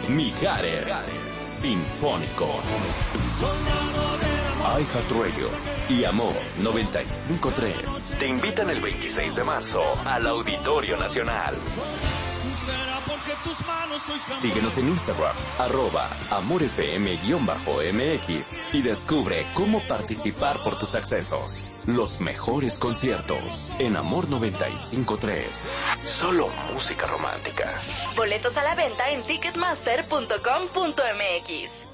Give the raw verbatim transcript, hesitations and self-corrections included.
Mijares Sinfónico. iHeartRadio y Amor noventa y cinco punto tres te invitan el veintiséis de marzo al Auditorio Nacional. Síguenos en Instagram, arroba amorfm-mx y descubre cómo participar por tus accesos. Los mejores conciertos en Amor noventa y cinco punto tres. Solo música romántica. Boletos a la venta en ticketmaster punto com punto m x.